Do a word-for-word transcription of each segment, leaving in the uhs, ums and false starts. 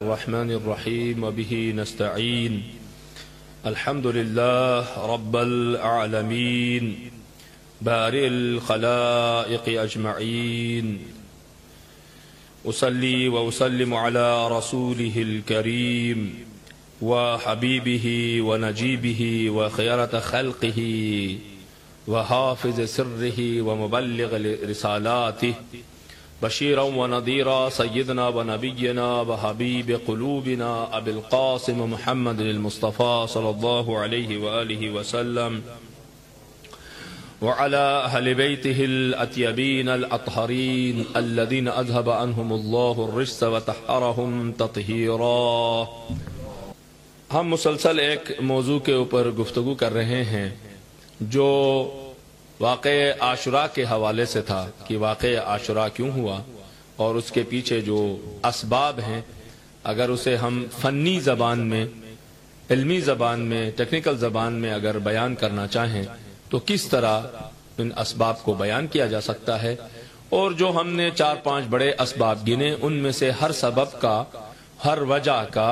الرحمن الرحيم وبه نستعين. الحمد لله رب العالمين بارئ الخلائق أجمعين. أصلي وأسلم على رسوله الكريم وحبيبه ونجيبه وخيرة خلقه وحافظ سره ومبلغ رسالاته بشيرا ونذيرا سيدنا ونبينا وحبيب قلوبنا أبي القاسم محمد المصطفى صلى الله عليه وآله وسلم وعلى أهل بيته الأطيبين الأطهرين الذين أذهب عنهم الله الرجس وطهرهم تطهيرا. ہم مسلسل ایک موضوع کے اوپر گفتگو کر رہے ہیں جو واقع عاشوراء کے حوالے سے تھا کہ واقع عاشوراء کیوں ہوا اور اس کے پیچھے جو اسباب ہیں، اگر اسے ہم فنی زبان میں، علمی زبان میں، ٹیکنیکل زبان میں اگر بیان کرنا چاہیں تو کس طرح ان اسباب کو بیان کیا جا سکتا ہے. اور جو ہم نے چار پانچ بڑے اسباب گنے ان میں سے ہر سبب کا، ہر وجہ کا،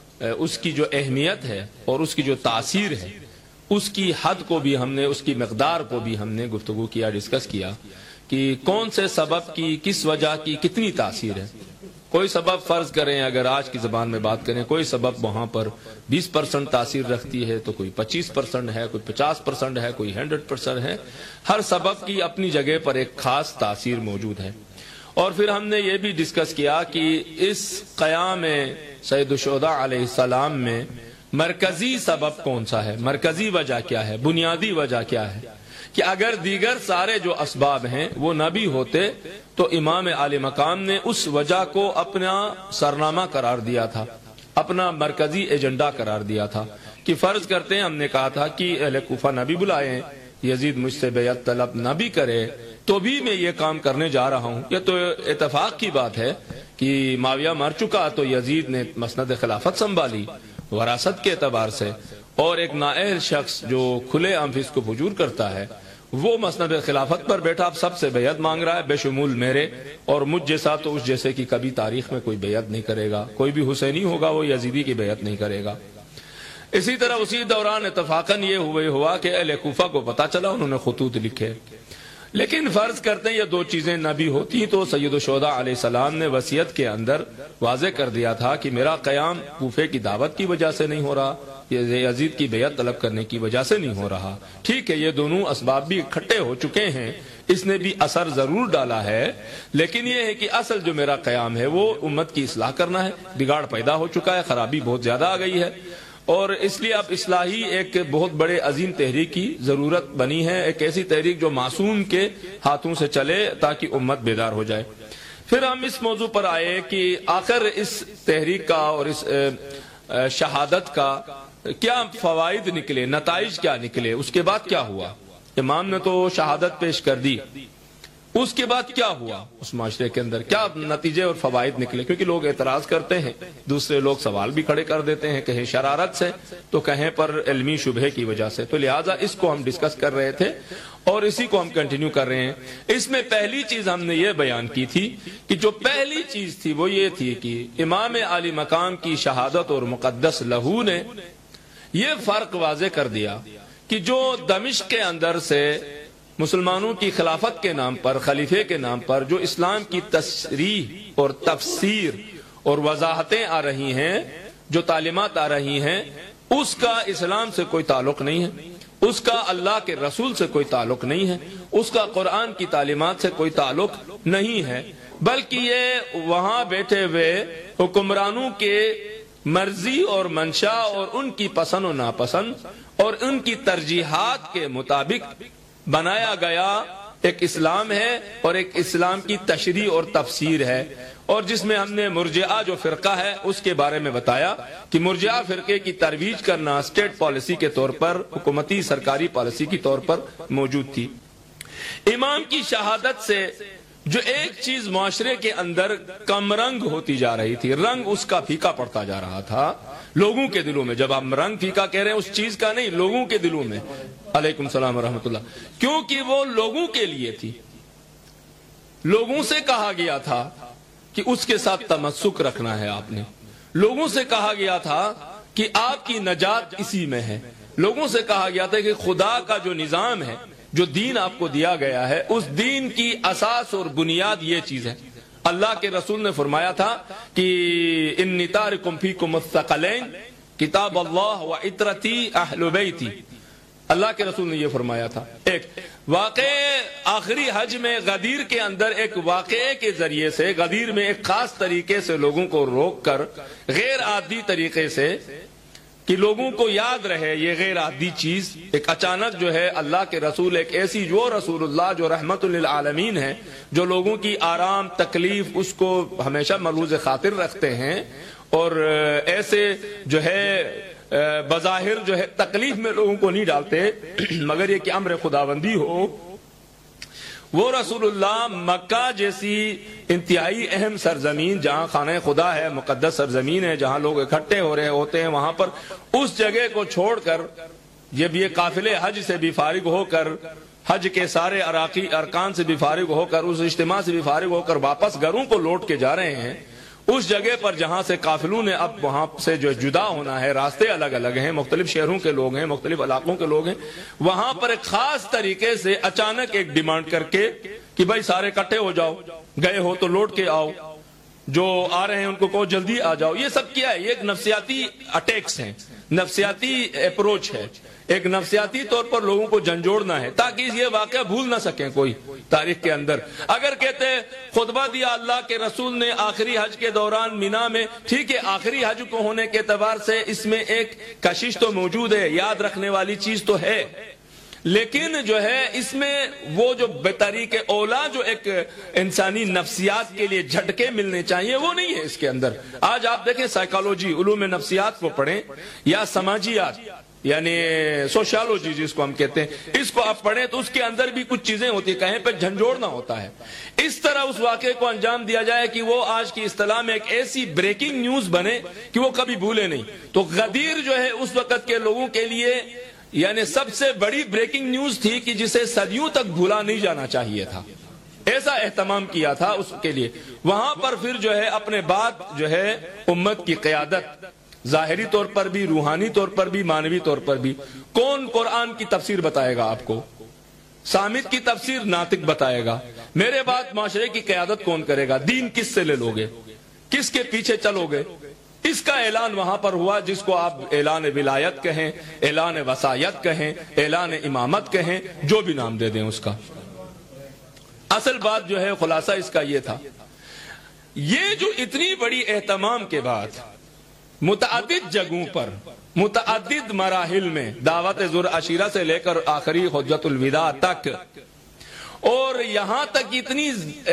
اس کی جو اہمیت ہے اور اس کی جو تاثیر ہے، اس کی حد کو بھی ہم نے، اس کی مقدار کو بھی ہم نے گفتگو کیا، ڈسکس کیا کہ کون سے سبب کی، کس وجہ کی کتنی تاثیر ہے. کوئی سبب فرض کریں، اگر آج کی زبان میں بات کریں، کوئی سبب وہاں پر بیس پرسنٹ تاثیر رکھتی ہے تو کوئی پچیس پرسنٹ ہے، کوئی پچاس پرسنٹ ہے، کوئی ہنڈریڈ پرسنٹ ہے. ہر سبب کی اپنی جگہ پر ایک خاص تاثیر موجود ہے. اور پھر ہم نے یہ بھی ڈسکس کیا کہ اس قیام سید الشہداء علیہ السلام میں مرکزی سبب کون سا ہے، مرکزی وجہ کیا ہے، بنیادی وجہ کیا ہے، کہ اگر دیگر سارے جو اسباب ہیں وہ نہ بھی ہوتے تو امام عالی مقام نے اس وجہ کو اپنا سرنامہ قرار دیا تھا، اپنا مرکزی ایجنڈا قرار دیا تھا. کہ فرض کرتے ہیں، ہم نے کہا تھا کہ اہل کوفہ نہ بھی بلائیں، یزید مجھ سے بیعت طلب نہ بھی کرے تو بھی میں یہ کام کرنے جا رہا ہوں. یہ تو اتفاق کی بات ہے کہ معاویہ مر چکا تو یزید نے مسند خلافت سنبھالی وراثت کے اعتبار سے، اور ایک نااہل شخص جو کھلے عام اس کو فجور کرتا ہے وہ مسند خلافت پر بیٹھا اب سب سے بیعت مانگ رہا ہے، بے شمول میرے، اور مجھ جیسا تو اس جیسے کی کبھی تاریخ میں کوئی بیعت نہیں کرے گا، کوئی بھی حسینی ہوگا وہ یزیدی کی بیعت نہیں کرے گا. اسی طرح اسی دوران اتفاقاً یہ ہوئے ہوا کہ اہل کوفہ کو پتا چلا، انہوں نے خطوط لکھے. لیکن فرض کرتے ہیں یہ دو چیزیں نہ بھی ہوتی تو سید الشہداء علیہ السلام نے وصیت کے اندر واضح کر دیا تھا کہ میرا قیام کوفے کی دعوت کی وجہ سے نہیں ہو رہا، یزید کی بیعت طلب کرنے کی وجہ سے نہیں ہو رہا. ٹھیک ہے، یہ دونوں اسباب بھی اکٹھے ہو چکے ہیں، اس نے بھی اثر ضرور ڈالا ہے، لیکن یہ ہے کہ اصل جو میرا قیام ہے وہ امت کی اصلاح کرنا ہے. بگاڑ پیدا ہو چکا ہے، خرابی بہت زیادہ آ گئی ہے، اور اس لیے اب اصلاحی ایک بہت بڑے عظیم تحریک کی ضرورت بنی ہے، ایک ایسی تحریک جو معصوم کے ہاتھوں سے چلے تاکہ امت بیدار ہو جائے. پھر ہم اس موضوع پر آئے کہ آخر اس تحریک کا اور اس شہادت کا کیا فوائد نکلے، نتائج کیا نکلے، اس کے بعد کیا ہوا. امام نے تو شہادت پیش کر دی، اس کے بعد کیا ہوا، اس معاشرے کے اندر کیا نتیجے اور فوائد نکلے. کیونکہ لوگ اعتراض کرتے ہیں، دوسرے لوگ سوال بھی کھڑے کر دیتے ہیں، کہیں شرارت سے تو کہیں پر علمی شبہ کی وجہ سے. تو لہٰذا اس کو ہم ڈسکس کر رہے تھے اور اسی کو ہم کنٹینیو کر رہے ہیں. اس میں پہلی چیز ہم نے یہ بیان کی تھی کہ جو پہلی چیز تھی وہ یہ تھی کہ امام عالی مقام کی شہادت اور مقدس لہو نے یہ فرق واضح کر دیا کہ جو دمشق کے اندر سے مسلمانوں کی خلافت کے نام پر، خلیفے کے نام پر جو اسلام کی تشریح اور تفسیر اور وضاحتیں آ رہی ہیں، جو تعلیمات آ رہی ہیں، اس کا اسلام سے کوئی تعلق نہیں ہے، اس کا اللہ کے رسول سے کوئی تعلق نہیں ہے، اس کا قرآن کی تعلیمات سے کوئی تعلق نہیں ہے، بلکہ یہ وہاں بیٹھے ہوئے حکمرانوں کے مرضی اور منشا اور ان کی پسند و ناپسند اور ان کی ترجیحات کے مطابق بنایا گیا ایک اسلام ہے، اور ایک اسلام کی تشریح اور تفسیر ہے. اور جس میں ہم نے مرجعہ جو فرقہ ہے اس کے بارے میں بتایا کہ مرجعہ فرقے کی ترویج کرنا اسٹیٹ پالیسی کے طور پر، حکومتی سرکاری پالیسی کی طور پر موجود تھی. امام کی شہادت سے جو ایک چیز معاشرے کے اندر کم رنگ ہوتی جا رہی تھی، رنگ اس کا پھیکا پڑتا جا رہا تھا لوگوں کے دلوں میں. جب ہم رنگ پھیکا کہہ رہے ہیں اس چیز کا نہیں، لوگوں کے دلوں میں. علیکم السلام ورحمۃ اللہ. کیونکہ وہ لوگوں کے لیے تھی، لوگوں سے کہا گیا تھا کہ اس کے ساتھ تمسک رکھنا ہے آپ نے. لوگوں سے کہا گیا تھا کہ آپ کی نجات اسی میں ہے. لوگوں سے کہا گیا تھا کہ خدا کا جو نظام ہے، جو دین آپ کو دیا گیا ہے، اس دین کی اساس اور بنیاد یہ چیز ہے. اللہ کے رسول نے فرمایا تھا کہ انی تارکم فیکم الثقلین کتاب اللہ و عطرتی اہل بیتی. اللہ کے رسول نے یہ فرمایا تھا. ایک واقع آخری حج میں غدیر کے اندر ایک واقعے کے ذریعے سے، غدیر میں ایک خاص طریقے سے لوگوں کو روک کر، غیر عادی طریقے سے، کہ لوگوں کو یاد رہے یہ غیر عادی چیز، ایک اچانک جو ہے اللہ کے رسول، ایک ایسی جو رسول اللہ جو رحمت للعالمین ہے، جو لوگوں کی آرام تکلیف اس کو ہمیشہ ملحوظ خاطر رکھتے ہیں، اور ایسے جو ہے بظاہر جو ہے تکلیف میں لوگوں کو نہیں ڈالتے مگر یہ کہ امر خداوندی ہو. وہ رسول اللہ مکہ جیسی انتہائی اہم سرزمین، جہاں خانہ خدا ہے، مقدس سرزمین ہے، جہاں لوگ اکٹھے ہو رہے ہوتے ہیں، وہاں پر اس جگہ کو چھوڑ کر، جب یہ قافلے حج سے بھی فارغ ہو کر، حج کے سارے اراکی ارکان سے بھی فارغ ہو کر، اس اجتماع سے بھی فارغ ہو کر واپس گھروں کو لوٹ کے جا رہے ہیں، اس جگہ پر جہاں سے قافلوں نے اب وہاں سے جو جدا ہونا ہے، راستے الگ الگ ہیں، مختلف شہروں کے لوگ ہیں، مختلف علاقوں کے لوگ ہیں، وہاں پر ایک خاص طریقے سے اچانک ایک ڈیمانڈ کر کے کہ بھائی سارے اکٹھے ہو جاؤ، گئے ہو تو لوٹ کے آؤ، جو آ رہے ہیں ان کو کہو جلدی آ جاؤ. یہ سب کیا ہے؟ یہ ایک نفسیاتی اٹیکس ہیں، نفسیاتی اپروچ ہے، ایک نفسیاتی طور پر لوگوں کو جھنجھوڑنا ہے تاکہ یہ واقعہ بھول نہ سکیں کوئی تاریخ کے اندر. اگر کہتے خطبہ دیا اللہ کے رسول نے آخری حج کے دوران مینا میں، ٹھیک ہے، آخری حج کو ہونے کے اعتبار سے اس میں ایک کشش تو موجود ہے، یاد رکھنے والی چیز تو ہے، لیکن جو ہے اس میں وہ جو بطریق اولا جو ایک انسانی نفسیات کے لیے جھٹکے ملنے چاہیے وہ نہیں ہے اس کے اندر. آج آپ دیکھیں سائیکالوجی، علوم نفسیات کو پڑھیں یا سماجیات یعنی سوشیالوجی جس کو ہم کہتے ہیں، اس کو آپ پڑھیں تو اس کے اندر بھی کچھ چیزیں ہوتی ہیں، کہیں پہ جھنجھوڑنا ہوتا ہے. اس طرح اس واقعے کو انجام دیا جائے کہ وہ آج کی اصطلاح میں ایک ایسی بریکنگ نیوز بنے کہ وہ کبھی بھولے نہیں. تو غدیر جو ہے اس وقت کے لوگوں کے لیے یعنی سب سے بڑی بریکنگ نیوز تھی کہ جسے صدیوں تک بھولا نہیں جانا چاہیے تھا. ایسا اہتمام کیا تھا اس کے لیے. وہاں پر پھر جو ہے اپنے بعد جو ہے امت کی قیادت، ظاہری طور پر بھی، روحانی طور پر بھی، مانوی طور پر بھی. کون قرآن کی تفسیر بتائے گا آپ کو؟ صامت کی تفسیر ناطق بتائے گا. میرے بعد معاشرے کی قیادت کون کرے گا؟ دین کس سے لے لوگے؟ کس کے پیچھے چلو گے؟ اس کا اعلان وہاں پر ہوا جس کو آپ اعلان ولایت کہیں، اعلان وصایت کہیں، اعلان امامت کہیں، جو بھی نام دے دیں اس کا. اصل بات جو ہے خلاصہ اس کا یہ تھا، یہ جو اتنی بڑی اہتمام کے بعد متعدد جگہوں پر، متعدد مراحل میں، دعوت ذوالعشیرہ سے لے کر آخری حجۃ الوداع تک، اور یہاں تک اتنی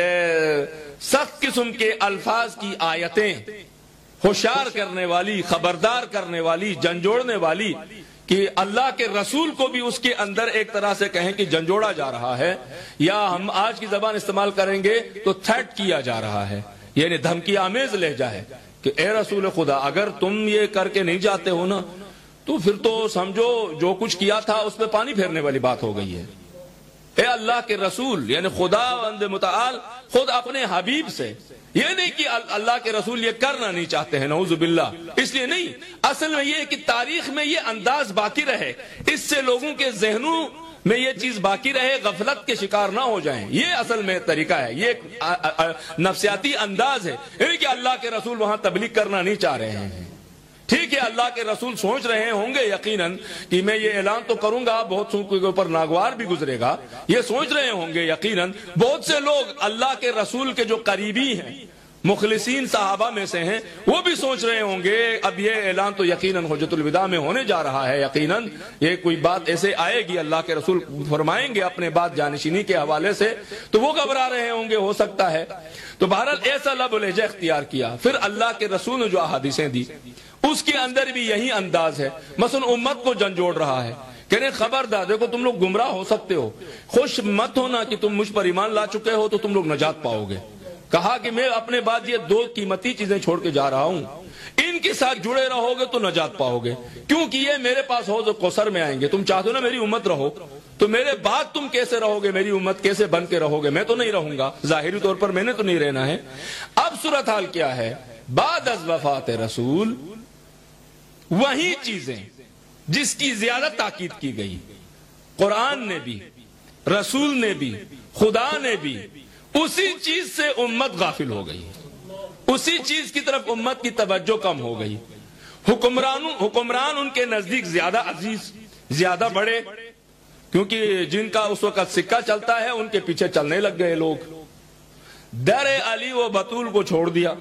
سخت قسم کے الفاظ کی آیتیں، ہوشیار کرنے والی، خبردار کرنے والی، جھنجھوڑنے والی، کہ اللہ کے رسول کو بھی اس کے اندر ایک طرح سے کہیں کہ جھنجھوڑا جا رہا ہے، یا ہم آج کی زبان استعمال کریں گے تو تھریٹ کیا جا رہا ہے، یعنی دھمکی آمیز لہجہ ہے کہ اے رسول خدا اگر تم یہ کر کے نہیں جاتے ہو نا تو پھر تو سمجھو جو کچھ کیا تھا اس پہ پانی پھیرنے والی بات ہو گئی ہے. اے اللہ کے رسول، یعنی خدا وند متعال خود اپنے حبیب سے، یہ نہیں کہ اللہ کے رسول یہ کرنا نہیں چاہتے ہیں، نعوذ باللہ، اس لیے نہیں، اصل میں یہ ہے کہ تاریخ میں یہ انداز باقی رہے، اس سے لوگوں کے ذہنوں میں یہ چیز باقی رہے، غفلت کے شکار نہ ہو جائیں. یہ اصل میں طریقہ ہے، یہ ایک نفسیاتی انداز ہے، یعنی کہ اللہ کے رسول وہاں تبلیغ کرنا نہیں چاہ رہے ہیں. ٹھیک ہے، اللہ کے رسول سوچ رہے ہوں گے یقیناً کہ میں یہ اعلان تو کروں گا، بہت سو کے اوپر ناگوار بھی گزرے گا، یہ سوچ رہے ہوں گے یقیناً. بہت سے لوگ اللہ کے رسول کے جو قریبی ہیں، مخلصین صحابہ میں سے ہیں، وہ بھی سوچ رہے ہوں گے اب یہ اعلان تو یقیناً حجۃ الوداع میں ہونے جا رہا ہے، یقیناً یہ کوئی بات ایسے آئے گی، اللہ کے رسول فرمائیں گے اپنے بات جانشینی کے حوالے سے، تو وہ گھبرا رہے ہوں گے، ہو سکتا ہے. تو بہرحال ایسا لب و لہجہ اختیار کیا. پھر اللہ کے رسول نے جو احادیثیں دی اس کے اندر بھی یہی انداز ہے. مثلا امت کو جھنجھوڑ رہا ہے، کہنے خبردار، دیکھو تم لوگ گمراہ ہو سکتے ہو، خوش مت ہونا کہ تم مجھ پر ایمان لا چکے ہو تو تم لوگ نجات پاؤ گے. کہا کہ میں اپنے بعد یہ دو قیمتی چیزیں چھوڑ کے جا رہا ہوں، ان کے ساتھ جڑے رہو گے تو نجات پاؤ گے، کیونکہ یہ میرے پاس حوض کوثر میں آئیں گے. تم چاہتے ہو نا میری امت رہو، تو میرے بعد تم کیسے رہو گے، میری امت کیسے بن کے رہو گے؟ میں تو نہیں رہوں گا، ظاہری طور پر میں نے تو نہیں رہنا ہے. اب صورتحال کیا ہے؟ بعد از وفات رسول وہی چیزیں جس کی زیادہ تاکید کی گئی، قرآن نے بھی، رسول نے بھی، خدا نے بھی، اسی چیز سے امت غافل ہو گئی، اسی چیز کی طرف امت کی توجہ کم ہو گئی۔ حکمرانوں حکمران ان کے نزدیک زیادہ عزیز، زیادہ بڑے، کیونکہ جن کا اس وقت سکہ چلتا ہے ان کے پیچھے چلنے لگ گئے لوگ۔ در علی و بطول کو چھوڑ دیا،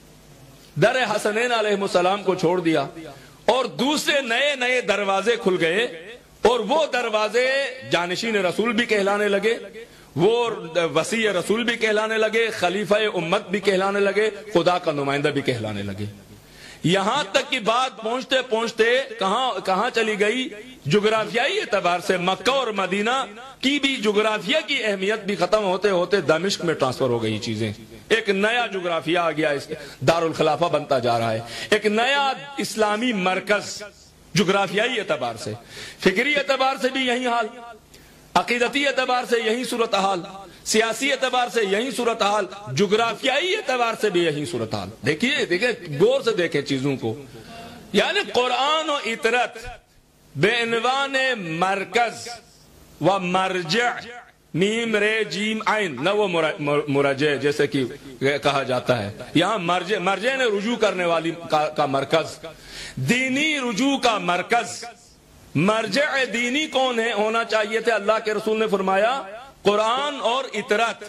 در حسنین علیہ السلام کو چھوڑ دیا، اور دوسرے نئے نئے دروازے کھل گئے، اور وہ دروازے جانشین رسول بھی کہلانے لگے، وہ وسیع رسول بھی کہلانے لگے، خلیفہ امت بھی کہلانے لگے، خدا کا نمائندہ بھی کہلانے لگے۔ یہاں تک کہ بات پہنچتے پہنچتے کہاں کہاں چلی گئی، جغرافیائی اعتبار سے مکہ اور مدینہ کی بھی جغرافیہ کی اہمیت بھی ختم ہوتے ہوتے دمشق میں ٹرانسفر ہو گئی چیزیں۔ ایک نیا جغرافیہ آ گیا، دارالخلافہ بنتا جا رہا ہے، ایک نیا اسلامی مرکز جغرافیائی اعتبار سے، فکری اعتبار سے بھی یہی حال، عقیدتی اعتبار سے یہی صورتحال، سیاسی اعتبار سے یہی صورتحال، جغرافیائی اعتبار سے بھی یہی صورتحال۔ دیکھیے دیکھیں غور سے دیکھیں چیزوں کو، یعنی قرآن و اطرت بے عنوان مرکز و مرجع، میم رے جیم عین، نہ وہ مرجع جیسے کہ کہا جاتا ہے، یہاں مرجع مرجع نے رجوع کرنے والی کا, کا مرکز، دینی رجوع کا مرکز۔ مرجع دینی کون ہے ہونا چاہیے تھے؟ اللہ کے رسول نے فرمایا قرآن اور اطرت،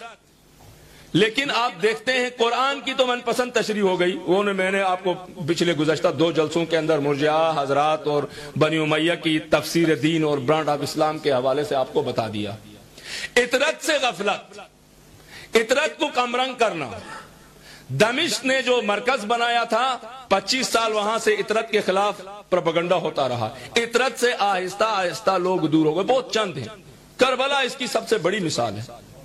لیکن آپ دیکھتے ہیں قرآن کی تو من پسند تشریح ہو گئی، وہ نے میں نے آپ کو پچھلے گزشتہ دو جلسوں کے اندر مرجعہ حضرات اور بنی امیہ کی تفسیر دین اور برانڈ آف اسلام کے حوالے سے آپ کو بتا دیا۔ اطرت سے غفلت، اطرت کو کمرنگ کرنا، دمشق نے جو مرکز بنایا تھا پچیس سال وہاں سے اطرت کے خلاف پروپیگنڈا ہوتا رہا، اطرت سے آہستہ آہستہ لوگ دور ہو گئے، بہت چند ہیں، کربلا اس کی سب سے بڑی مثال ہے۔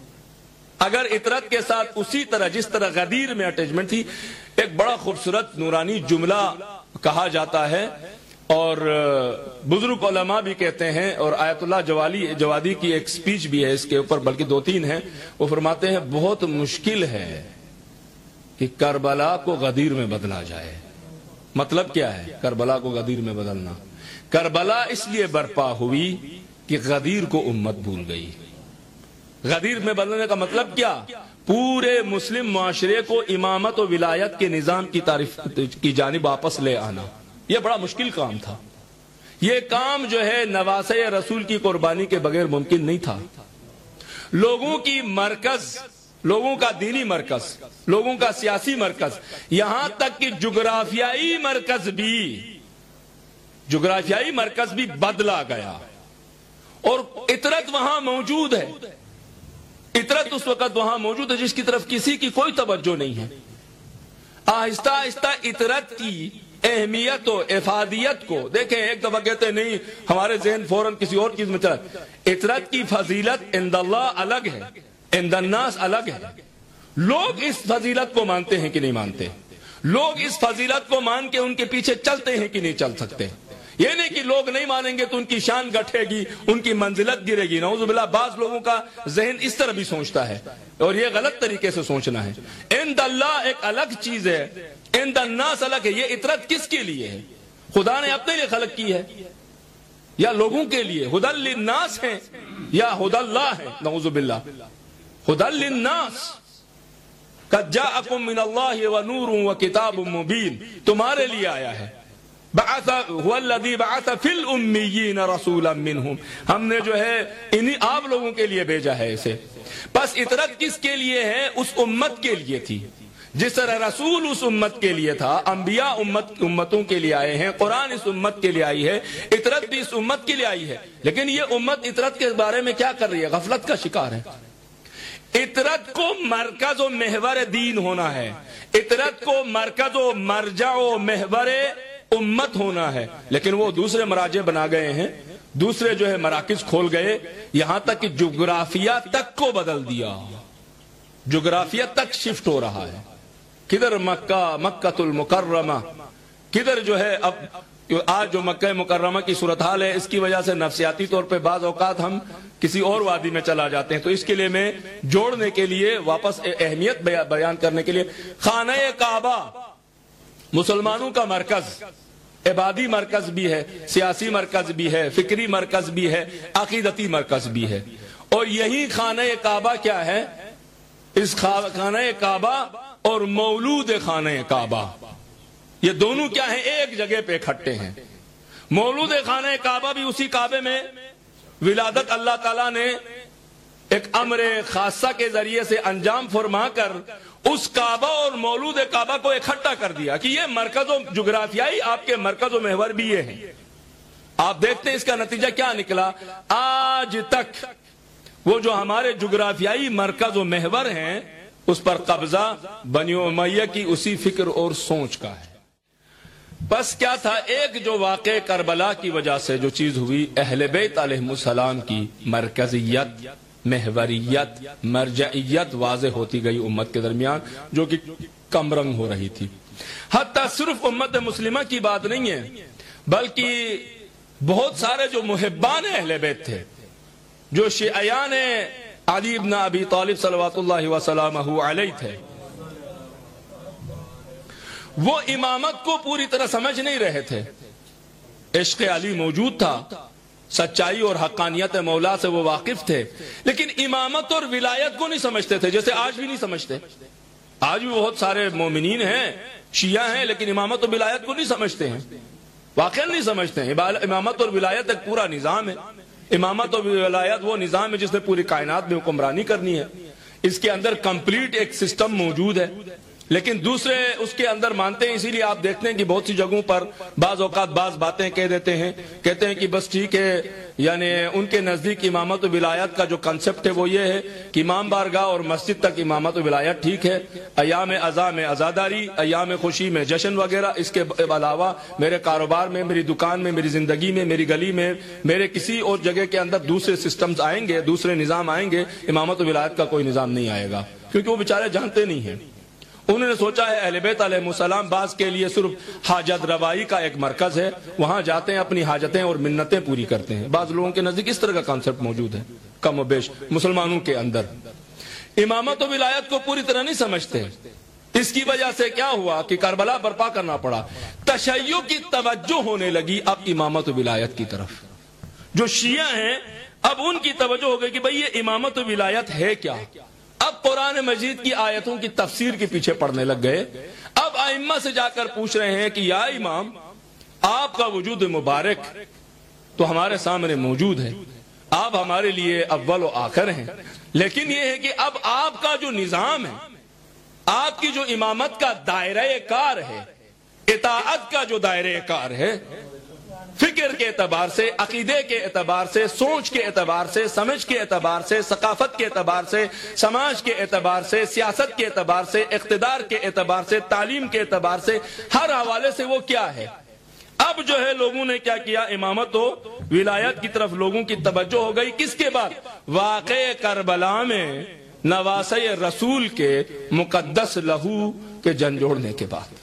اگر اطرت کے ساتھ اسی طرح جس طرح غدیر میں اٹیچمنٹ تھی، ایک بڑا خوبصورت نورانی جملہ کہا جاتا ہے اور بزرگ علماء بھی کہتے ہیں، اور آیت اللہ جوالی جوادی کی ایک سپیچ بھی ہے اس کے اوپر، بلکہ دو تین ہیں، وہ فرماتے ہیں بہت مشکل ہے کہ کربلا کو غدیر میں بدلا جائے۔ مطلب کیا ہے کربلا کو غدیر میں بدلنا؟ کربلا اس لیے برپا ہوئی کہ غدیر کو امت بھول گئی۔ غدیر میں بدلنے کا مطلب کیا؟ پورے مسلم معاشرے کو امامت و ولایت کے نظام کی تعریف کی جانب واپس لے آنا، یہ بڑا مشکل کام تھا۔ یہ کام جو ہے نواسے رسول کی قربانی کے بغیر ممکن نہیں تھا۔ لوگوں کی مرکز، لوگوں کا دینی مرکز، لوگوں کا سیاسی مرکز، یہاں تک کہ جغرافیائی مرکز بھی جغرافیائی مرکز بھی بدلا گیا، اور اطرت وہاں موجود ہے۔ اطرت اس وقت وہاں موجود ہے جس کی طرف کسی کی کوئی توجہ نہیں ہے۔ آہستہ آہستہ اطرت کی اہمیت و افادیت کو دیکھیں، ایک دفعہ کہتے ہیں نہیں ہمارے ذہن فوراً کسی اور چیز میں چلا۔ اطرت کی فضیلت عند اللہ الگ ہے، عند الناس الگ ہے۔ لوگ اس فضیلت کو مانتے ہیں کہ نہیں مانتے؟ لوگ اس فضیلت کو مان کے ان کے پیچھے چلتے ہیں کہ نہیں چل سکتے؟ یہ نہیں کہ لوگ نہیں مانیں گے تو ان کی شان گھٹے گی، ان کی منزلت گرے گی۔ نعوذ باللہ، بعض لوگوں کا ذہن اس طرح بھی سوچتا ہے، اور یہ غلط طریقے سے سوچنا ہے۔ عند اللہ ایک الگ چیز ہے، عند الناس الگ ہے۔ یہ اطرت کس کے لیے ہے؟ خدا نے اپنے لیے خلق کی ہے یا لوگوں کے لیے؟ ہدی للناس ہے یا ہدی اللہ ہے؟ نعوذ باللہ، ہدی للناس، قد جاءکم من اللہ ونور وکتاب مبین، تمہارے لیے آیا ہے۔ بعث هو الذی بعث فی الامیین رسولا منہم، ہم نے جو ہے انہی آپ لوگوں کے لیے بھیجا ہے اسے۔ بس اطرت کس کے لیے ہے؟ اس امت کے لیے تھی۔ جس طرح رسول اس امت کے لیے تھا، انبیاء امت امتوں کے لیے آئے ہیں، قرآن اس امت کے لیے آئی ہے، اطرت بھی اس امت کے لیے آئی ہے۔ لیکن یہ امت اطرت کے بارے میں کیا کر رہی ہے؟ غفلت کا شکار ہے۔ اطرت کو مرکز و محور دین ہونا ہے، اطرت کو مرکز و مرجع و محور امت ہونا ہے، لیکن وہ دوسرے مراجع بنا گئے ہیں، دوسرے جو ہے مراکز کھول گئے، یہاں تک کہ جغرافیہ تک کو بدل دیا، جغرافیہ تک شفٹ ہو رہا ہے۔ کدھر مکہ، مکہ المکرمہ، کدھر جو ہے اب آج جو مکہ مکرمہ کی صورتحال ہے، اس کی وجہ سے نفسیاتی طور پہ بعض اوقات ہم کسی اور وادی میں چلا جاتے ہیں، تو اس کے لیے میں جوڑنے کے لیے واپس اہمیت بیان کرنے کے لیے خانہ کعبہ مسلمانوں کا مرکز، عبادی مرکز بھی ہے، سیاسی مرکز بھی ہے، فکری مرکز بھی ہے، عقیدتی مرکز بھی ہے۔ اور یہی خانہ کعبہ کیا ہے؟ اس خانہ کعبہ اور مولود خانہ کعبہ، یہ دونوں کیا ہیں؟ ایک جگہ پہ اکٹھے ہیں۔ مولود خانہ کعبہ بھی اسی کعبے میں ولادت اللہ تعالیٰ نے ایک امر خاصہ کے ذریعے سے انجام فرما کر اس کعبہ اور مولود کعبہ کو اکٹھا کر دیا کہ یہ مرکز و جغرافیائی آپ کے مرکز و محور بھی یہ ہیں۔ آپ دیکھتے ہیں اس کا نتیجہ کیا نکلا؟ آج تک وہ جو ہمارے جغرافیائی مرکز و محور ہیں اس پر قبضہ بنی امیہ کی اسی فکر اور سوچ کا ہے۔ بس کیا تھا؟ ایک جو واقع کربلا کی وجہ سے جو چیز ہوئی، اہل بیت علیہ السلام کی مرکزیت، محوریت، مرجعیت واضح ہوتی گئی امت کے درمیان، جو کہ کم رنگ ہو رہی تھی۔ حتیٰ صرف امت مسلمہ کی بات نہیں ہے، بلکہ بہت سارے جو محبان اہل بیت تھے، جو شیعیان علی ابن ابی طالب صلوات اللہ وسلامہ علیہ تھے، وہ امامت کو پوری طرح سمجھ نہیں رہے تھے۔ عشق علی موجود تھا، سچائی اور حقانیت مولا سے وہ واقف تھے، لیکن امامت اور ولایت کو نہیں سمجھتے تھے، جیسے آج بھی نہیں سمجھتے۔ آج بھی بہت سارے مومنین ہیں، شیعہ ہیں، لیکن امامت اور ولایت کو نہیں سمجھتے ہیں، واقعا نہیں سمجھتے ہیں۔ امامت اور ولایت ایک پورا نظام ہے۔ امامت اور ولایت وہ نظام ہے جس نے پوری کائنات میں حکمرانی کرنی ہے، اس کے اندر کمپلیٹ ایک سسٹم موجود ہے، لیکن دوسرے اس کے اندر مانتے ہیں۔ اسی لیے آپ دیکھتے ہیں کہ بہت سی جگہوں پر بعض اوقات بعض باتیں کہہ دیتے ہیں، کہتے ہیں کہ بس ٹھیک ہے، یعنی ان کے نزدیک امامت و ولایت کا جو کنسپٹ ہے وہ یہ ہے کہ امام بارگاہ اور مسجد تک امامت و ولایت ٹھیک ہے، ایام عزا میں عزاداری، ایام خوشی میں جشن وغیرہ، اس کے علاوہ میرے کاروبار میں، میری دکان میں، میری زندگی میں، میری گلی میں، میرے کسی اور جگہ کے اندر دوسرے سسٹمز آئیں گے، دوسرے نظام آئیں گے، امامت و ولایت کا کوئی نظام نہیں آئے گا، کیونکہ وہ بیچارے جانتے نہیں ہیں۔ انہوں نے سوچا ہے اہل بیت علیہ السلام بعض کے لیے صرف حاجت روائی کا ایک مرکز ہے، وہاں جاتے ہیں، اپنی حاجتیں اور منتیں پوری کرتے ہیں۔ بعض لوگوں کے نزدیک اس طرح کا کانسیپٹ موجود ہے، کم و بیش مسلمانوں کے اندر امامت و ولایت کو پوری طرح نہیں سمجھتے۔ اس کی وجہ سے کیا ہوا کہ کربلا برپا کرنا پڑا، تشیع کی توجہ ہونے لگی اب امامت و ولایت کی طرف۔ جو شیعہ ہیں اب ان کی توجہ ہو گئی کہ بھئی یہ امامت و ولایت ہے کیا۔ اب قرآن مجید کی آیتوں کی تفسیر کے پیچھے پڑھنے لگ گئے۔ اب ائمہ سے جا کر پوچھ رہے ہیں کہ یا امام، آپ کا وجود مبارک تو ہمارے سامنے موجود ہے، آپ ہمارے لیے اول و آخر ہیں، لیکن یہ ہے کہ اب آپ کا جو نظام ہے، آپ کی جو امامت کا دائرہ کار ہے، اطاعت کا جو دائرہ کار ہے، فکر کے اعتبار سے، عقیدے کے اعتبار سے، سوچ کے اعتبار سے، سمجھ کے اعتبار سے، ثقافت کے اعتبار سے، سماج کے اعتبار سے، سیاست کے اعتبار سے، اقتدار کے اعتبار سے، تعلیم کے اعتبار سے، ہر حوالے سے وہ کیا ہے۔ اب جو ہے لوگوں نے کیا کیا، امامت و ولایت کی طرف لوگوں کی توجہ ہو گئی۔ کس کے بعد؟ واقع کربلا میں نواسۂ رسول کے مقدس لہو کے جھنجھوڑنے کے بعد۔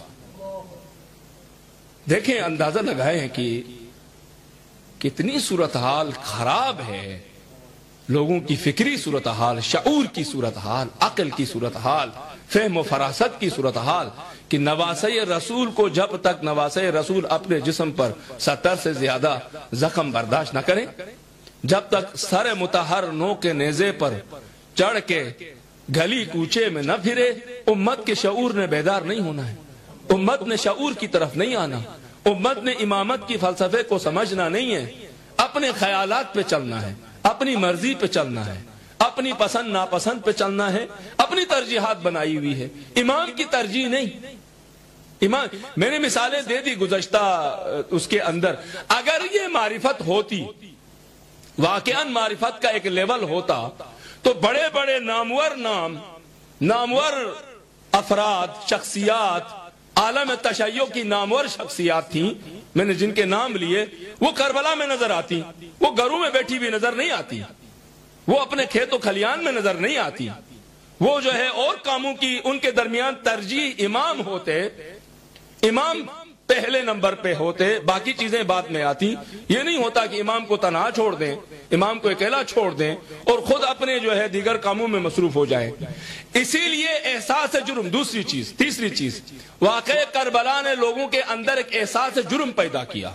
دیکھیں، اندازہ لگائے ہیں کہ کتنی صورتحال خراب ہے، لوگوں کی فکری صورتحال، شعور کی صورتحال، عقل کی صورتحال، فہم و فراست کی صورتحال، کہ نواسۂ رسول کو جب تک نواسۂ رسول اپنے جسم پر ستر سے زیادہ زخم برداشت نہ کریں، جب تک سر مطہر نو کے نیزے پر چڑھ کے گلی کوچے میں نہ پھرے، امت کے شعور نے بیدار نہیں ہونا ہے، امت نے شعور کی طرف نہیں آنا، امت نے امامت کی فلسفے کو سمجھنا نہیں ہے، اپنے خیالات پہ چلنا ہے، اپنی مرضی پہ چلنا ہے، اپنی پسند ناپسند پہ چلنا ہے، اپنی ترجیحات بنائی ہوئی ہے، امام کی ترجیح نہیں۔ امام، میں نے مثالیں دے دی گزشتہ اس کے اندر، اگر یہ معرفت ہوتی، واقعاً معرفت کا ایک لیول ہوتا، تو بڑے بڑے نامور نام، نامور افراد، شخصیات، عالم تشیع کی نامور شخصیات تھیں، میں نے جن کے نام لیے، وہ کربلا میں نظر آتی، وہ گھروں میں بیٹھی بھی نظر نہیں آتی، وہ اپنے کھیت و کھلیان میں نظر نہیں آتی، وہ جو ہے اور کاموں کی ان کے درمیان ترجیح امام ہوتے، امام پہلے نمبر پہ ہوتے، باقی چیزیں بعد میں آتی. یہ نہیں ہوتا کہ امام کو تنہا چھوڑ دیں، امام کو اکیلا چھوڑ دیں اور خود اپنے جو ہے دیگر کاموں میں مصروف ہو جائیں. اسی لیے احساس جرم. دوسری چیز، تیسری چیز، واقعہ کربلا نے لوگوں کے اندر ایک احساس جرم پیدا کیا،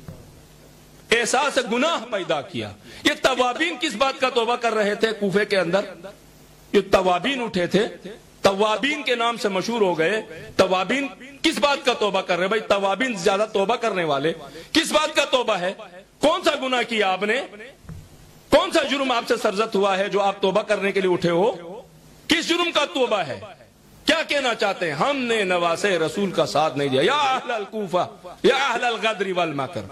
احساس گناہ پیدا کیا. یہ توابین کس بات کا توبہ کر رہے تھے کوفے کے اندر؟ یہ توابین اٹھے تھے، توابین کے نام سے مشہور ہو گئے. توابین کس بات کا توبہ کر رہے؟ بھائی توابین زیادہ توبہ کرنے والے. کس بات کا توبہ ہے؟ کون سا گناہ کیا آپ نے؟ کون سا جرم آپ سے سرزد ہوا ہے جو آپ توبہ کرنے کے لیے اٹھے ہو؟ کس جرم کا توبہ ہے؟ کیا کہنا چاہتے ہیں؟ ہم نے نواسے رسول کا ساتھ نہیں دیا. یا اہل الکوفہ یا اہل الغدر والمکر.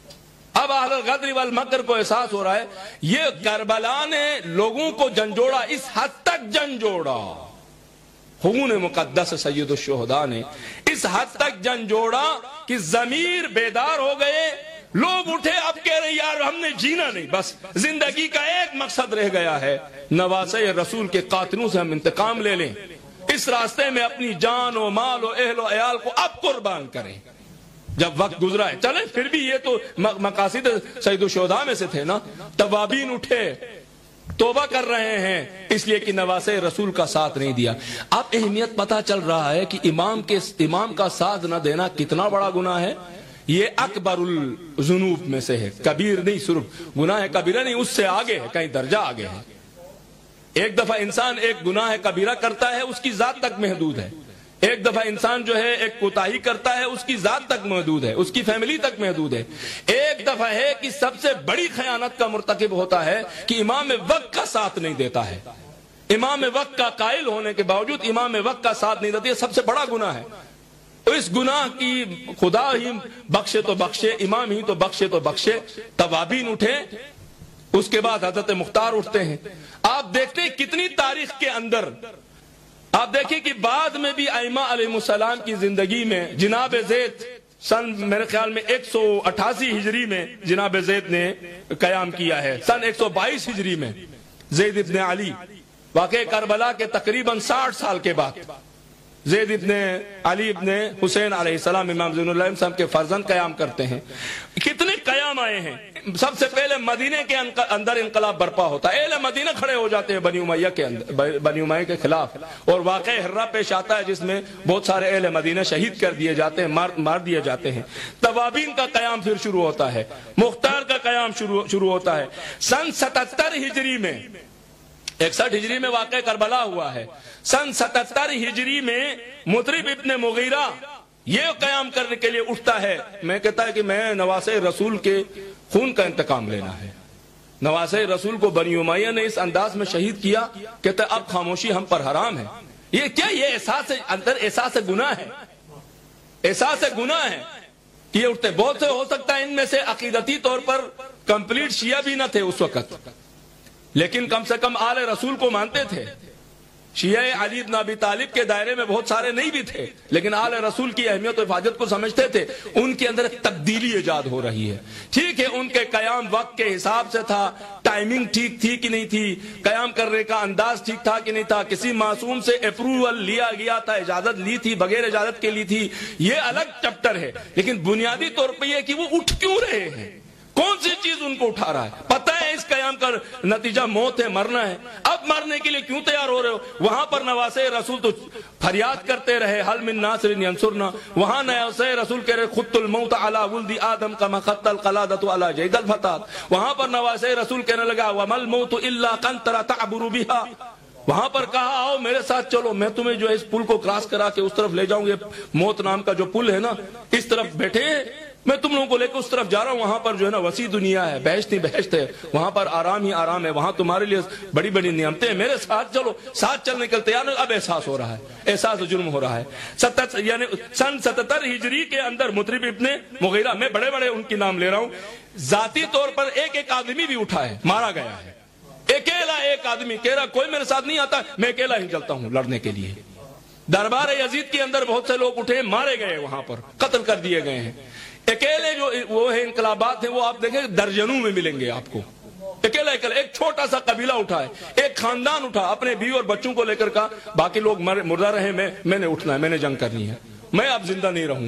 اب اہل الغدر والمکر کو احساس ہو رہا ہے یہ کربلا نے لوگوں کو جھنجھوڑا، اس حد تک جھنجھوڑا، خون مقدس سید الشہداء نے اس حد تک جھنجھوڑا کہ ضمیر بیدار ہو گئے. لوگ اٹھے، اب کہہ رہے یار ہم نے جینا نہیں، بس زندگی کا ایک مقصد رہ گیا ہے، نواسے رسول کے قاتلوں سے ہم انتقام لے لیں، اس راستے میں اپنی جان و مال و اہل و عیال کو اب قربان کریں. جب وقت گزرا ہے چلے، پھر بھی یہ تو مقاصد سید الشہداء میں سے تھے نا. توابین اٹھے، توبہ کر رہے ہیں اس لیے کہ نواسے رسول کا ساتھ نہیں دیا. اب اہمیت پتا چل رہا ہے کہ امام کے امام کا ساتھ نہ دینا کتنا بڑا گناہ ہے. یہ اکبر الذنوب میں سے ہے، کبیر نہیں، صرف گناہ کبیرہ نہیں، اس سے آگے ہے، کہیں درجہ آگے ہے. ایک دفعہ انسان ایک گناہ کبیرہ کرتا ہے، اس کی ذات تک محدود ہے. ایک دفعہ انسان جو ہے ایک کوتاہی کرتا ہے، اس کی ذات تک محدود ہے، اس کی فیملی تک محدود ہے. ایک دفعہ ہے کہ سب سے بڑی خیانت کا مرتکب ہوتا ہے کہ امام وقت کا ساتھ نہیں دیتا ہے. امام وقت کا قائل ہونے کے باوجود امام وقت کا ساتھ نہیں دیتا، یہ سب سے بڑا گناہ ہے. اس گناہ کی خدا ہی بخشے تو بخشے، امام ہی تو بخشے تو بخشے. توابین اٹھے، اس کے بعد حضرت مختار اٹھتے ہیں. آپ دیکھتے ہیں کتنی تاریخ کے اندر آپ دیکھیں کہ بعد میں بھی ائمہ علیہ السلام کی زندگی میں جناب زید سن میرے خیال میں ایک سو اٹھاسی ہجری میں جناب زید نے قیام کیا ہے. سن ایک سو بائیس ہجری میں زید ابن علی، واقع کربلا کے تقریباً ساٹھ سال کے بعد زید ابن علی ابن حسین علیہ السلام امام زین العابدین کے فرزند قیام کرتے ہیں. کتنے قیام آئے ہیں. سب سے پہلے مدینے کے اندر انقلاب برپا ہوتا ہے، اہل مدینہ کھڑے ہو جاتے ہیں بنی امیہ کے اندر، بنی امیہ کے خلاف، اور واقع ہرہ پیش آتا ہے جس میں بہت سارے اہل مدینہ شہید کر دیے جاتے ہیں، مار مار دیے جاتے ہیں. توابین کا قیام پھر شروع ہوتا ہے، مختار کا قیام شروع شروع ہوتا ہے. سن ستتر ہجری میں، اکسٹھ ہجری میں واقع کربلا ہوا ہے. سن ستتر ہجری میں مطرب ابن مغیرہ یہ قیام کرنے کے لیے اٹھتا ہے. میں کہتا ہے کہ میں نواسے رسول کے خون کا انتقام لینا ہے. نواسے رسول کو بنی امیہ نے اس انداز میں شہید کیا، کہتا ہے اب خاموشی ہم پر حرام ہے. یہ کیا؟ یہ احساس اندر احساس گناہ ہے، احساس گناہ ہے کہ یہ اٹھتے. بہت سے ہو سکتا ہے ان میں سے عقیدتی طور پر کمپلیٹ شیعہ بھی نہ تھے اس وقت، لیکن کم سے کم آل رسول کو مانتے تھے. شیعہ علی بن ابی طالب کے دائرے میں بہت سارے نہیں بھی تھے، لیکن آل رسول کی اہمیت و حفاظت کو سمجھتے تھے. ان کے اندر ایک تبدیلی ایجاد ہو رہی ہے. ٹھیک ہے ان کے قیام وقت کے حساب سے تھا، ٹائمنگ ٹھیک تھی کہ نہیں تھی، قیام کرنے کا انداز ٹھیک تھا کہ نہیں تھا، کسی معصوم سے اپروول لیا گیا تھا، اجازت لی تھی، بغیر اجازت کے لی تھی، یہ الگ چپٹر ہے. لیکن بنیادی طور پہ یہ کہ وہ اٹھ کیوں رہے ہیں، کون سی چیز ان کو اٹھا رہا ہے. پتہ ہے اس قیام کا نتیجہ موت ہے، مرنا ہے. اب مرنے کے لیے کیوں تیار ہو رہے ہو؟ وہاں پر نواسے رسول تو فریاد کرتے رہے حل من ناصر ینصرنا. وہاں نواسے رسول کہہ رہے خط الموت علی ولد آدم کما خط القلادۃ علی جید الفتات. وہاں پر نواسے رسول کہنے لگا ومل موت الا قنطرہ تعبر بها. وہاں پر کہا آؤ میرے ساتھ چلو، میں تمہیں جو ہے اس پل کو کراس کرا کے اس طرف لے جاؤں. یہ موت نام کا جو پل ہے نا، اس طرف بیٹھے میں تم لوگوں کو لے کے اس طرف جا رہا ہوں. وہاں پر جو ہے نا وسیع دنیا ہے، بہشت ہی بہشت ہے، وہاں پر آرام ہی آرام ہے، وہاں تمہارے لیے بڑی بڑی نعمتیں ہیں، میرے ساتھ چلو. ساتھ چلنے کے تیار. اب احساس ہو رہا ہے، احساس جرم ہو رہا ہے. ستر یعنی سن ستتر ہجری کے اندر مطرب ابن مغیرہ، میں بڑے بڑے ان کی نام لے رہا ہوں، ذاتی طور پر ایک ایک آدمی بھی اٹھا ہے، مارا گیا ہے. اکیلا ایک آدمی کہہ رہا کوئی میرے ساتھ نہیں آتا، میں اکیلا ہی چلتا ہوں لڑنے کے لیے. دربار یزید کے اندر بہت سے لوگ اٹھے، مارے گئے، وہاں پر قتل کر دیے گئے ہیں. اکیلے جو وہ ہے انقلابات ہیں وہ آپ دیکھیں درجنوں میں ملیں گے آپ کو. اکیلا اکیلا ایک چھوٹا سا قبیلہ اٹھا ہے، ایک خاندان اٹھا، اپنے بیوی اور بچوں کو لے کر کہا باقی لوگ مردہ رہے، میں میں نے اٹھنا ہے، میں نے جنگ کرنی ہے، میں اب زندہ نہیں رہوں گا.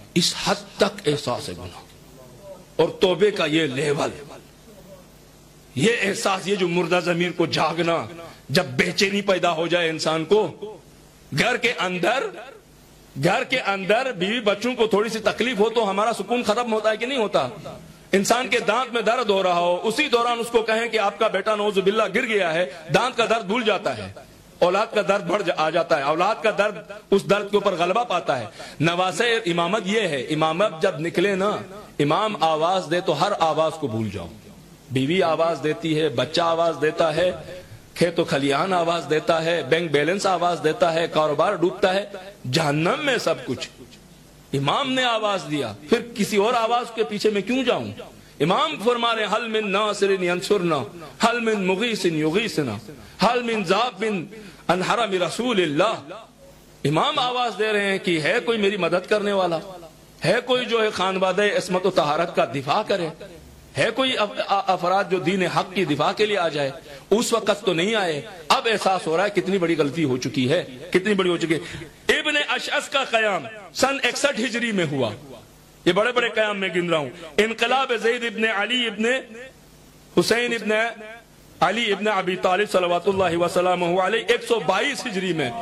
اس حد تک احساس گناہ اور توبے کا یہ لیول، یہ احساس، یہ جو مردہ ضمیر کو جاگنا، جب بے چینی پیدا ہو جائے انسان کو، گھر کے اندر گھر کے اندر بیوی بچوں کو تھوڑی سی تکلیف ہو تو ہمارا سکون ختم ہوتا ہے کہ نہیں ہوتا؟ انسان کے دانت میں درد ہو رہا ہو، اسی دوران اس کو کہیں کہ آپ کا بیٹا نعوذ باللہ گر گیا ہے، دانت کا درد بھول جاتا ہے، اولاد کا درد بڑھ آ جاتا ہے، اولاد کا درد اس درد کے اوپر غلبہ پاتا ہے۔ نواسے امامت یہ ہے، امامت جب نکلے نا، امام آواز دے تو ہر آواز کو بھول جاؤ۔ بیوی آواز دیتی ہے، بچہ آواز دیتا ہے، کھیت و کھلیان آواز دیتا ہے، بینک بیلنس آواز دیتا ہے، کاروبار ڈوبتا ہے، جہنم میں سب کچھ۔ امام نے آواز دیا، پھر کسی اور آواز کے پیچھے میں کیوں جاؤں؟ امام فرما رہے حل من ناصر ینصرنا، حل من مغیث یغیثنا، حل من ذاب عن حرم رسول اللہ۔ امام آواز دے رہے ہیں کہ ہے کوئی میری مدد کرنے والا، ہے کوئی جو ہے خانوادہ عصمت و طہارت کا دفاع کرے، ہے کوئی افراد جو دین حق کی دفاع کے لیے آ جائے؟ اس وقت تو نہیں آئے۔ اب احساس ہو رہا ہے کتنی بڑی غلطی ہو چکی ہے، کتنی بڑی ہو چکی ہے۔ ابن اشعث کا قیام سن اکسٹھ ہجری میں ہوا، یہ بڑے بڑے قیام میں گن رہا ہوں۔ انقلاب زید ابن علی ابن حسین ابن علی ابن ابی طالب صلوات اللہ وسلامہ علیہ ایک سو بائیس ہجری میں۔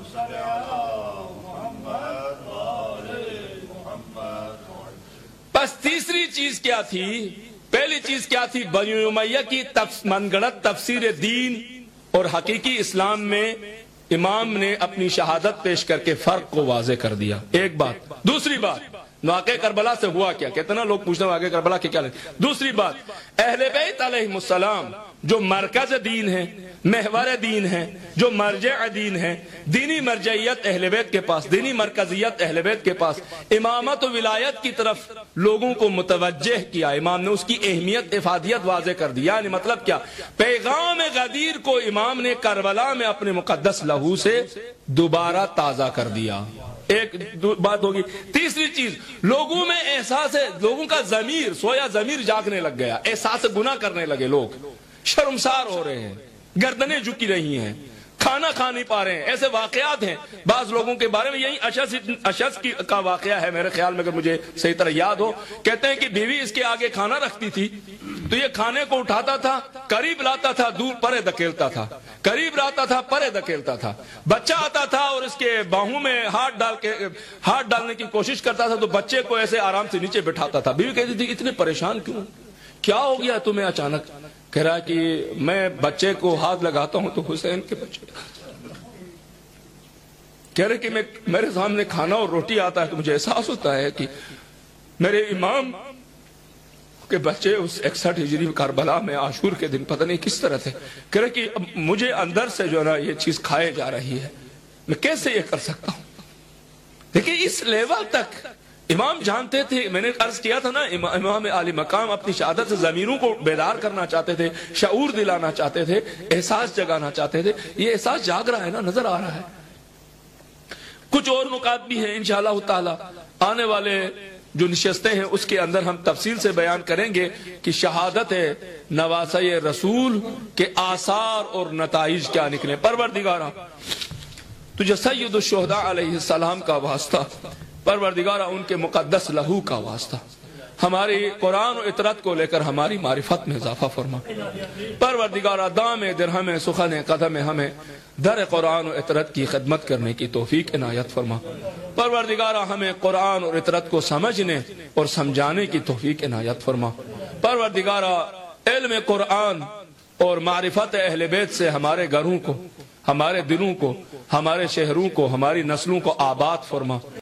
بس تیسری چیز کیا تھی؟ پہلی چیز کیا تھی؟ بنی امیہ کی من گڑت تفسیر دین اور حقیقی اسلام میں امام نے اپنی شہادت پیش کر کے فرق کو واضح کر دیا، ایک بات۔ دوسری بات، واقع کربلا سے ہوا کیا؟ کتنا لوگ پوچھتے ہیں واقع کربلا کے کیا لیں۔ دوسری بات، اہل بیت علیہ السلام جو مرکز دین ہے، محور دین ہے، جو مرجع دین ہے، دینی مرجعیت اہل بیت کے پاس، دینی مرکزیت اہل بیت کے پاس، امامت و ولایت کی طرف لوگوں کو متوجہ کیا۔ امام نے اس کی اہمیت، افادیت واضح کر دی۔ یعنی مطلب کیا؟ پیغام غدیر کو امام نے کربلا میں اپنے مقدس لہو سے دوبارہ تازہ کر دیا۔ ایک بات ہوگی۔ تیسری چیز، لوگوں میں احساس ہے، لوگوں کا ضمیر، سویا ضمیر جاگنے لگ گیا، احساس گناہ کرنے لگے، لوگ شرمسار ہو رہے ہیں، گردنیں جھکی رہی ہیں، کھانا کھا نہیں پا رہے ہیں۔ ایسے واقعات ہیں بعض لوگوں کے بارے میں۔ یہی اشعث اشعث کی کا واقعہ ہے میرے خیال میں، اگر مجھے صحیح طرح یاد ہو۔ کہتے ہیں کہ بیوی اس کے آگے کھانا رکھتی تھی تو یہ کھانے کو اٹھاتا تھا، قریب لاتا تھا، دور پرے دھکیلتا تھا، قریب لاتا تھا، پرے دھکیلتا تھا۔ بچہ آتا تھا اور اس کے باہوں میں ہاتھ ڈال کے ہاتھ ڈالنے کی کوشش کرتا تھا تو بچے کو ایسے آرام سے نیچے بٹھاتا تھا۔ بیوی کہتی تھی اتنے پریشان کیوں، کیا ہو گیا تمہیں اچانک؟ کہہ رہا کہ میں بچے کو ہاتھ لگاتا ہوں تو حسین کے بچے، کہہ رہے کہ میں میرے سامنے کھانا اور روٹی آتا ہے تو مجھے احساس ہوتا ہے کہ میرے امام کے بچے اس اکسٹھ ہجری کربلا میں عاشور کے دن پتہ نہیں کس طرح تھے۔ کہہ رہے کہ مجھے اندر سے جو ہے نا یہ چیز کھائے جا رہی ہے، میں کیسے یہ کر سکتا ہوں؟ دیکھیں اس لیول تک امام جانتے تھے۔ میں نے عرض کیا تھا نا، امام عالی مقام اپنی شہادت سے ضمیروں کو بیدار کرنا چاہتے تھے، شعور دلانا چاہتے تھے، احساس جگانا چاہتے تھے۔ یہ احساس جاگ رہا ہے نا، نظر آ رہا ہے۔ کچھ اور نکات بھی ہیں انشاءاللہ تعالی، آنے والے جو نشستیں ہیں اس کے اندر ہم تفصیل سے بیان کریں گے کہ شہادت نواسہ رسول کے آثار اور نتائج کیا نکلے۔ پروردگارہ تجھے سید الشہداء علیہ السلام کا واسطہ، پروردگارہ ان کے مقدس لہو کا واسطہ، ہماری قرآن و اطرت کو لے کر ہماری معرفت میں اضافہ فرما۔ پروردگارہ دام درہم سخن قدم ہمیں در قرآن و اطرت کی خدمت کرنے کی توفیق عنایت فرما۔ پروردگارہ ہمیں قرآن اور اطرت کو سمجھنے اور سمجھانے کی توفیق عنایت فرما۔ پروردگارہ علم قرآن اور معرفت اہل بیت سے ہمارے گھروں کو، ہمارے دلوں کو، ہمارے شہروں کو، ہماری نسلوں کو آباد فرما۔